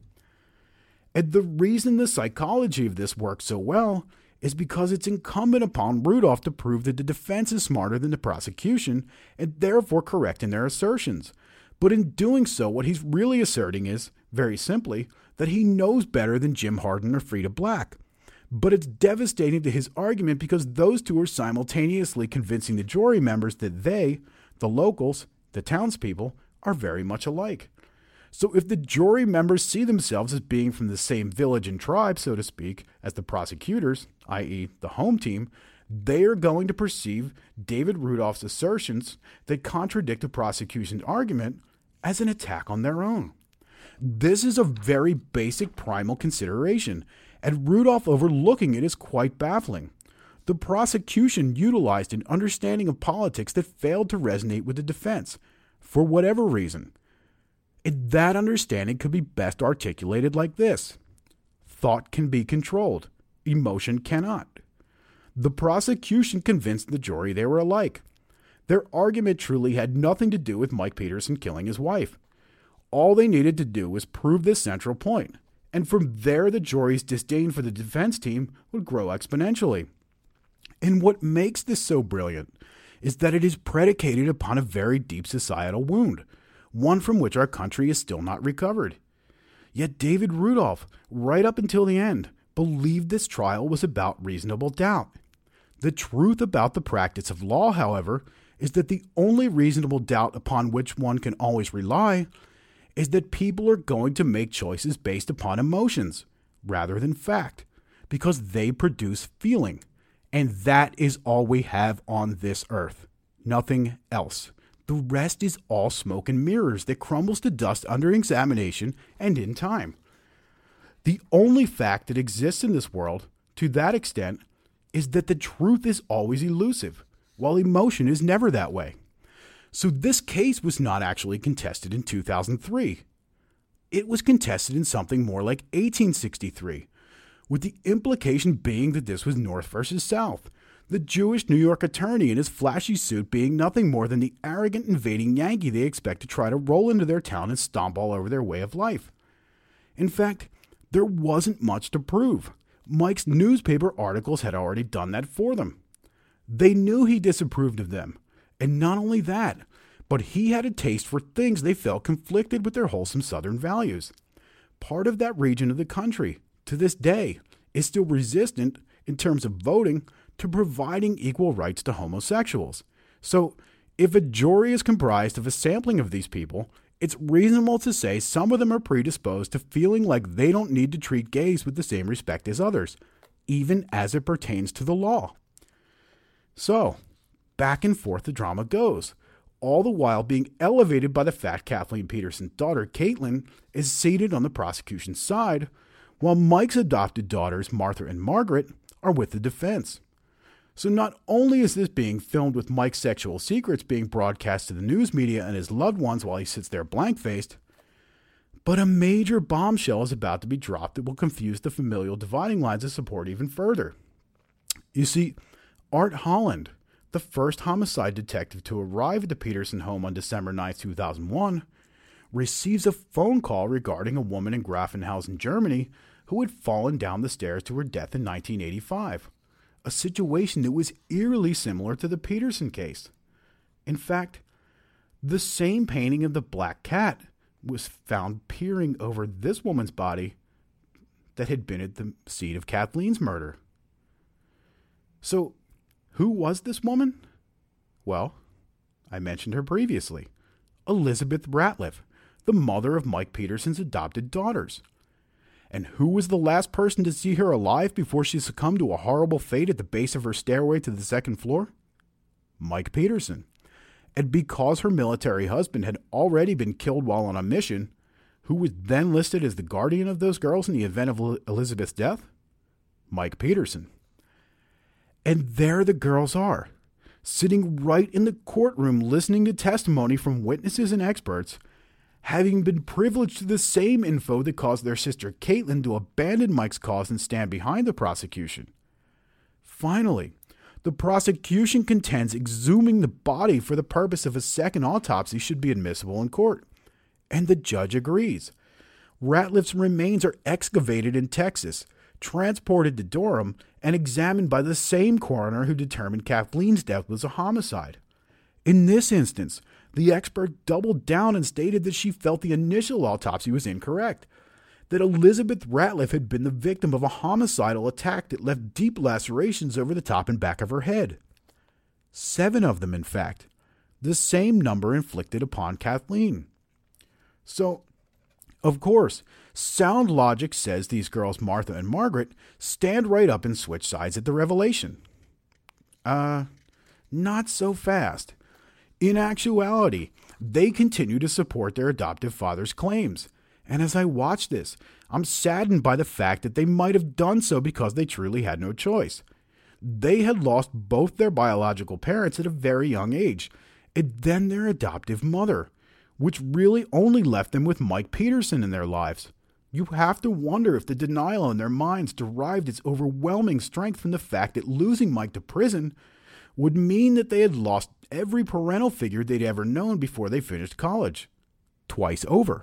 And the reason the psychology of this works so well is because it's incumbent upon Rudolph to prove that the defense is smarter than the prosecution and therefore correct in their assertions. But in doing so, what he's really asserting is, very simply, that he knows better than Jim Hardin or Frida Black. But it's devastating to his argument because those two are simultaneously convincing the jury members that they, the locals, the townspeople, are very much alike. So if the jury members see themselves as being from the same village and tribe, so to speak, as the prosecutors, i.e. the home team, they are going to perceive David Rudolph's assertions that contradict the prosecution's argument as an attack on their own. This is a very basic primal consideration, and Rudolph overlooking it is quite baffling. The prosecution utilized an understanding of politics that failed to resonate with the defense, for whatever reason. And that understanding could be best articulated like this. Thought can be controlled. Emotion cannot. The prosecution convinced the jury they were alike. Their argument truly had nothing to do with Mike Peterson killing his wife. All they needed to do was prove this central point, and from there the jury's disdain for the defense team would grow exponentially. And what makes this so brilliant is that it is predicated upon a very deep societal wound, one from which our country is still not recovered. Yet David Rudolph, right up until the end, believed this trial was about reasonable doubt. The truth about the practice of law, however, is that the only reasonable doubt upon which one can always rely is that people are going to make choices based upon emotions rather than fact, because they produce feeling. And that is all we have on this earth. Nothing else. The rest is all smoke and mirrors that crumbles to dust under examination and in time. The only fact that exists in this world, to that extent, is that the truth is always elusive, while emotion is never that way. So this case was not actually contested in 2003. It was contested in something more like 1863, with the implication being that this was North versus South, the Jewish New York attorney in his flashy suit being nothing more than the arrogant invading Yankee they expect to try to roll into their town and stomp all over their way of life. In fact, there wasn't much to prove. Mike's newspaper articles had already done that for them. They knew he disapproved of them, and not only that, but he had a taste for things they felt conflicted with their wholesome Southern values. Part of that region of the country, to this day, is still resistant in terms of voting to providing equal rights to homosexuals. So, if a jury is comprised of a sampling of these people, it's reasonable to say some of them are predisposed to feeling like they don't need to treat gays with the same respect as others, even as it pertains to the law. So, back and forth the drama goes, all the while being elevated by the fact Kathleen Peterson's daughter, Caitlin, is seated on the prosecution's side, while Mike's adopted daughters, Martha and Margaret, are with the defense. So not only is this being filmed with Mike's sexual secrets being broadcast to the news media and his loved ones while he sits there blank-faced, but a major bombshell is about to be dropped that will confuse the familial dividing lines of support even further. You see, Art Holland, the first homicide detective to arrive at the Peterson home on December 9, 2001, receives a phone call regarding a woman in Grafenhausen, Germany, who had fallen down the stairs to her death in 1985. A situation that was eerily similar to the Peterson case. In fact, the same painting of the black cat was found peering over this woman's body that had been at the scene of Kathleen's murder. So, who was this woman? Well, I mentioned her previously. Elizabeth Ratliff, the mother of Mike Peterson's adopted daughters. And who was the last person to see her alive before she succumbed to a horrible fate at the base of her stairway to the second floor? Mike Peterson. And because her military husband had already been killed while on a mission, who was then listed as the guardian of those girls in the event of Elizabeth's death? Mike Peterson. And there the girls are, sitting right in the courtroom listening to testimony from witnesses and experts, having been privileged to the same info that caused their sister Caitlin to abandon Mike's cause and stand behind the prosecution. Finally, the prosecution contends exhuming the body for the purpose of a second autopsy should be admissible in court. And the judge agrees. Ratliff's remains are excavated in Texas, transported to Durham, and examined by the same coroner who determined Kathleen's death was a homicide. In this instance, the expert doubled down and stated that she felt the initial autopsy was incorrect, that Elizabeth Ratliff had been the victim of a homicidal attack that left deep lacerations over the top and back of her head. 7 of them, in fact, the same number inflicted upon Kathleen. So, of course, sound logic says these girls, Martha and Margaret, stand right up and switch sides at the revelation. Not so fast. In actuality, they continue to support their adoptive father's claims. And as I watch this, I'm saddened by the fact that they might have done so because they truly had no choice. They had lost both their biological parents at a very young age, and then their adoptive mother, which really only left them with Mike Peterson in their lives. You have to wonder if the denial in their minds derived its overwhelming strength from the fact that losing Mike to prison would mean that they had lost every parental figure they'd ever known before they finished college. Twice over.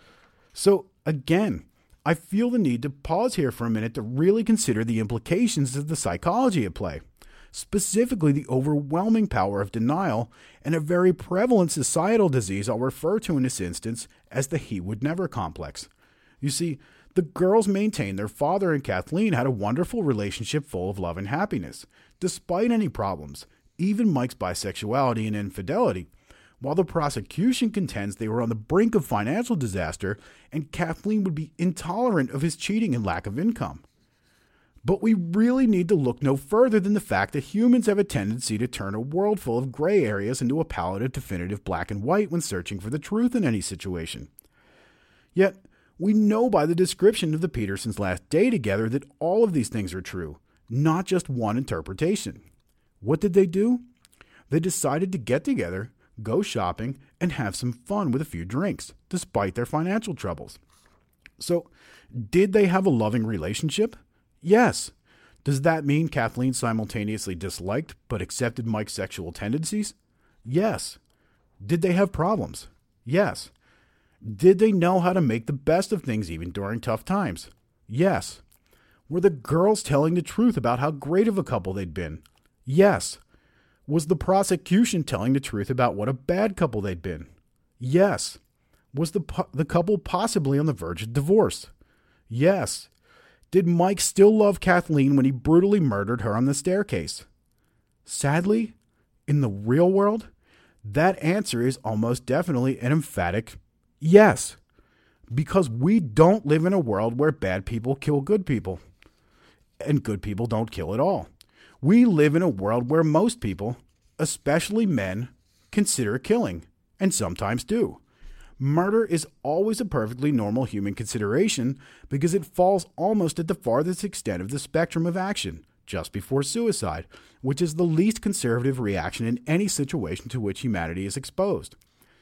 So, again, I feel the need to pause here for a minute to really consider the implications of the psychology at play, specifically the overwhelming power of denial and a very prevalent societal disease I'll refer to in this instance as the he would never complex. You see, the girls maintained their father and Kathleen had a wonderful relationship full of love and happiness, despite any problems, even Mike's bisexuality and infidelity, while the prosecution contends they were on the brink of financial disaster and Kathleen would be intolerant of his cheating and lack of income. But we really need to look no further than the fact that humans have a tendency to turn a world full of gray areas into a palette of definitive black and white when searching for the truth in any situation. Yet, we know by the description of the Petersons' last day together that all of these things are true, not just one interpretation. What did they do? They decided to get together, go shopping, and have some fun with a few drinks, despite their financial troubles. So, did they have a loving relationship? Yes. Does that mean Kathleen simultaneously disliked but accepted Mike's sexual tendencies? Yes. Did they have problems? Yes. Did they know how to make the best of things even during tough times? Yes. Were the girls telling the truth about how great of a couple they'd been? Yes. Was the prosecution telling the truth about what a bad couple they'd been? Yes. Was the couple possibly on the verge of divorce? Yes. Did Mike still love Kathleen when he brutally murdered her on the staircase? Sadly, in the real world, that answer is almost definitely an emphatic yes. Because we don't live in a world where bad people kill good people, and good people don't kill at all. We live in a world where most people, especially men, consider killing, and sometimes do. Murder is always a perfectly normal human consideration because it falls almost at the farthest extent of the spectrum of action, just before suicide, which is the least conservative reaction in any situation to which humanity is exposed.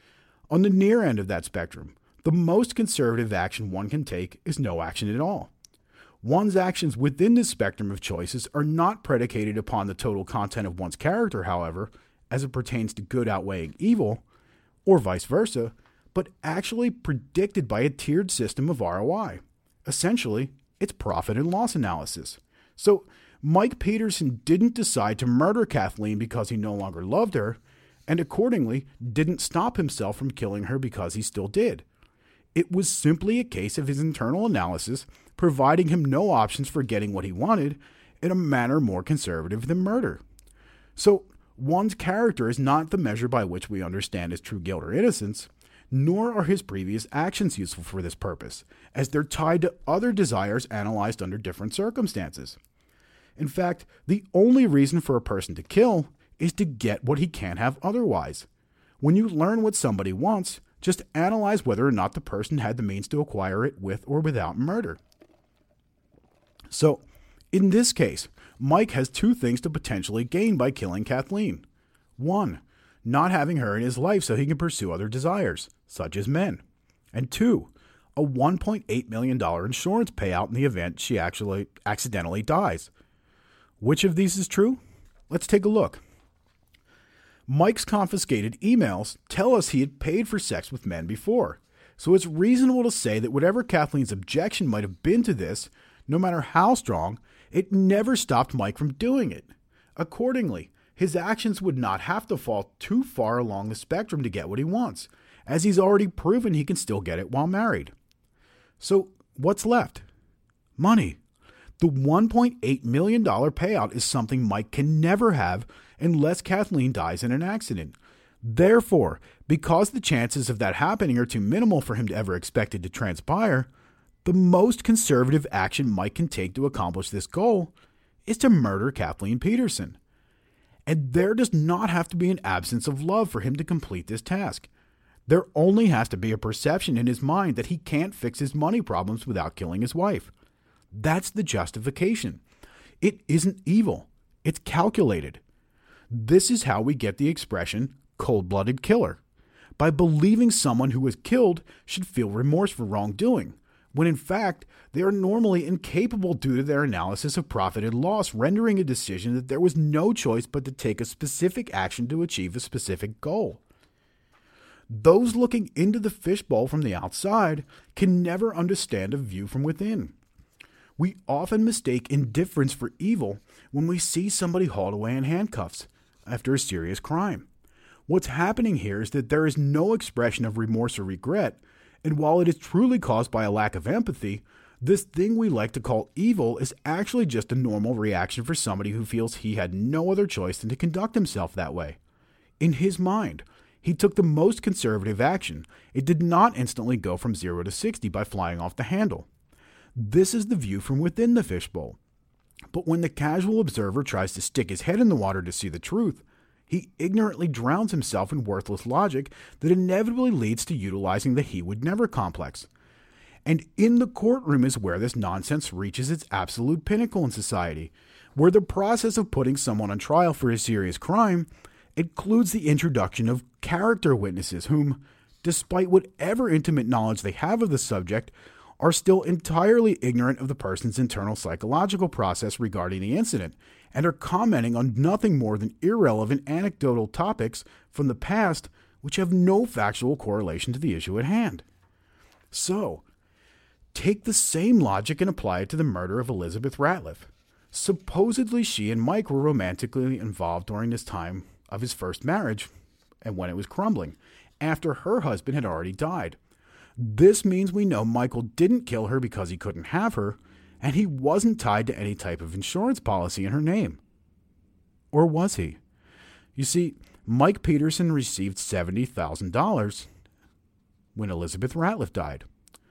On the near end of that spectrum, the most conservative action one can take is no action at all. One's actions within this spectrum of choices are not predicated upon the total content of one's character, however, as it pertains to good outweighing evil, or vice versa, but actually predicted by a tiered system of ROI. Essentially, it's profit and loss analysis. So, Mike Peterson didn't decide to murder Kathleen because he no longer loved her, and accordingly didn't stop himself from killing her because he still did. It was simply a case of his internal analysis providing him no options for getting what he wanted in a manner more conservative than murder. So, one's character is not the measure by which we understand his true guilt or innocence, nor are his previous actions useful for this purpose, as they're tied to other desires analyzed under different circumstances. In fact, the only reason for a person to kill is to get what he can't have otherwise. When you learn what somebody wants, just analyze whether or not the person had the means to acquire it with or without murder. So, in this case, Mike has two things to potentially gain by killing Kathleen. 1, not having her in his life so he can pursue other desires, such as men. And 2, a $1.8 million insurance payout in the event she actually accidentally dies. Which of these is true? Let's take a look. Mike's confiscated emails tell us he had paid for sex with men before, so it's reasonable to say that whatever Kathleen's objection might have been to this, no matter how strong, it never stopped Mike from doing it. Accordingly, his actions would not have to fall too far along the spectrum to get what he wants, as he's already proven he can still get it while married. So, what's left? Money. The $1.8 million payout is something Mike can never have unless Kathleen dies in an accident. Therefore, because the chances of that happening are too minimal for him to ever expect it to transpire, the most conservative action Mike can take to accomplish this goal is to murder Kathleen Peterson. And there does not have to be an absence of love for him to complete this task. There only has to be a perception in his mind that he can't fix his money problems without killing his wife. That's the justification. It isn't evil. It's calculated. This is how we get the expression cold-blooded killer. By believing someone who was killed should feel remorse for wrongdoing, when in fact they are normally incapable due to their analysis of profit and loss, rendering a decision that there was no choice but to take a specific action to achieve a specific goal. Those looking into the fishbowl from the outside can never understand a view from within. We often mistake indifference for evil when we see somebody hauled away in handcuffs after a serious crime. What's happening here is that there is no expression of remorse or regret, and while it is truly caused by a lack of empathy, this thing we like to call evil is actually just a normal reaction for somebody who feels he had no other choice than to conduct himself that way. In his mind, he took the most conservative action. It did not instantly go from 0 to 60 by flying off the handle. This is the view from within the fishbowl. But when the casual observer tries to stick his head in the water to see the truth, he ignorantly drowns himself in worthless logic that inevitably leads to utilizing the he would never complex. And in the courtroom is where this nonsense reaches its absolute pinnacle in society, where the process of putting someone on trial for a serious crime includes the introduction of character witnesses whom, despite whatever intimate knowledge they have of the subject, are still entirely ignorant of the person's internal psychological process regarding the incident and are commenting on nothing more than irrelevant anecdotal topics from the past which have no factual correlation to the issue at hand. So, take the same logic and apply it to the murder of Elizabeth Ratliff. Supposedly she and Mike were romantically involved during this time of his first marriage and when it was crumbling, after her husband had already died. This means we know Michael didn't kill her because he couldn't have her, and he wasn't tied to any type of insurance policy in her name. Or was he? You see, Mike Peterson received $70,000 when Elizabeth Ratliff died.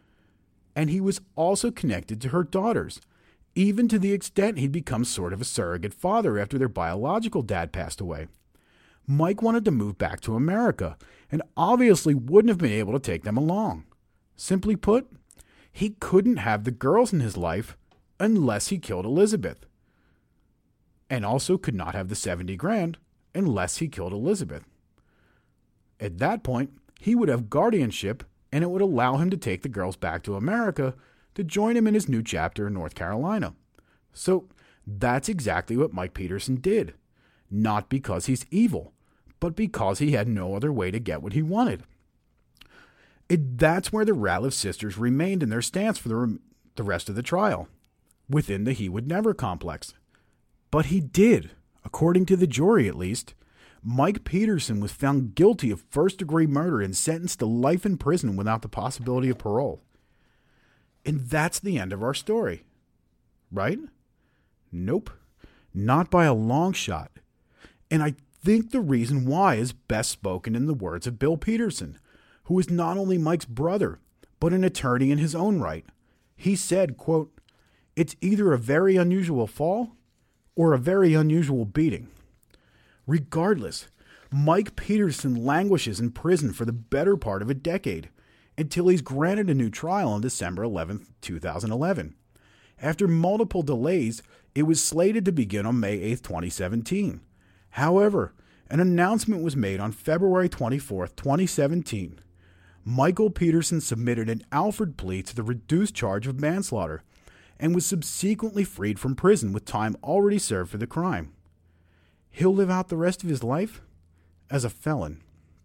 And he was also connected to her daughters, even to the extent he'd become sort of a surrogate father after their biological dad passed away. Mike wanted to move back to America, and obviously wouldn't have been able to take them along. Simply put, he couldn't have the girls in his life unless he killed Elizabeth. And also could not have the $70,000 unless he killed Elizabeth. At that point, he would have guardianship, and it would allow him to take the girls back to America to join him in his new chapter in North Carolina. So that's exactly what Mike Peterson did. Not because he's evil, but because he had no other way to get what he wanted. That's where the Ratliff sisters remained in their stance for the rest of the trial, within the he would never complex. But he did, according to the jury at least. Mike Peterson was found guilty of first-degree murder and sentenced to life in prison without the possibility of parole. And that's the end of our story. Right? Nope. Not by a long shot. And I think the reason why is best spoken in the words of Bill Peterson, who is not only Mike's brother, but an attorney in his own right. He said, quote, "It's either a very unusual fall or a very unusual beating." Regardless, Mike Peterson languishes in prison for the better part of a decade, until he's granted a new trial on December 11, 2011. After multiple delays, it was slated to begin on May 8, 2017. However, an announcement was made on February 24, 2017. Michael Peterson submitted an Alford plea to the reduced charge of manslaughter and was subsequently freed from prison with time already served for the crime. He'll live out the rest of his life as a felon.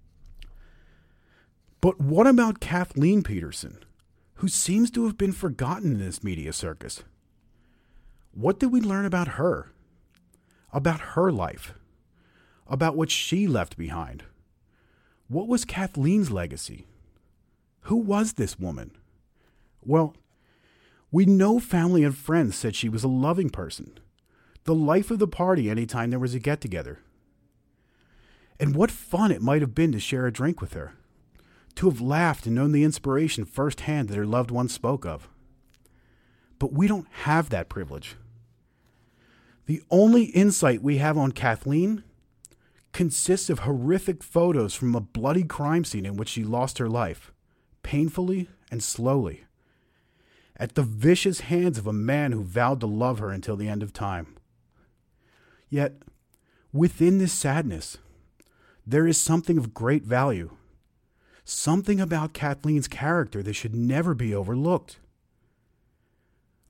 But what about Kathleen Peterson, who seems to have been forgotten in this media circus? What did we learn about her? About her life? About what she left behind? What was Kathleen's legacy? Who was this woman? Well, we know family and friends said she was a loving person, the life of the party anytime there was a get-together. And what fun it might have been to share a drink with her, to have laughed and known the inspiration firsthand that her loved ones spoke of. But we don't have that privilege. The only insight we have on Kathleen consists of horrific photos from a bloody crime scene in which she lost her life, painfully and slowly, at the vicious hands of a man who vowed to love her until the end of time. Yet, within this sadness, there is something of great value, something about Kathleen's character that should never be overlooked.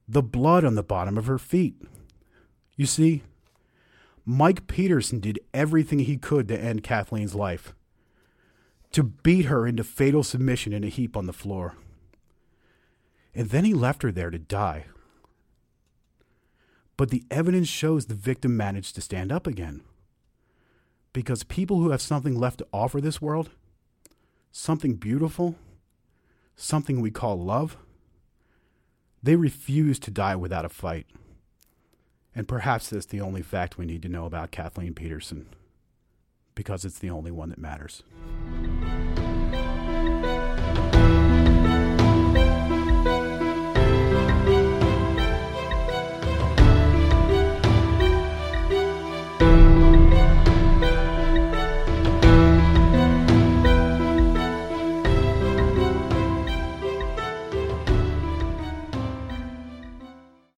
the blood on the bottom of her feet. You see, Mike Peterson did everything he could to end Kathleen's life, to beat her into fatal submission in a heap on the floor. And then he left her there to die. But the evidence shows the victim managed to stand up again. Because people who have something left to offer this world, something beautiful, something we call love, they refuse to die without a fight. And perhaps that's the only fact we need to know about Kathleen Peterson, because it's the only one that matters.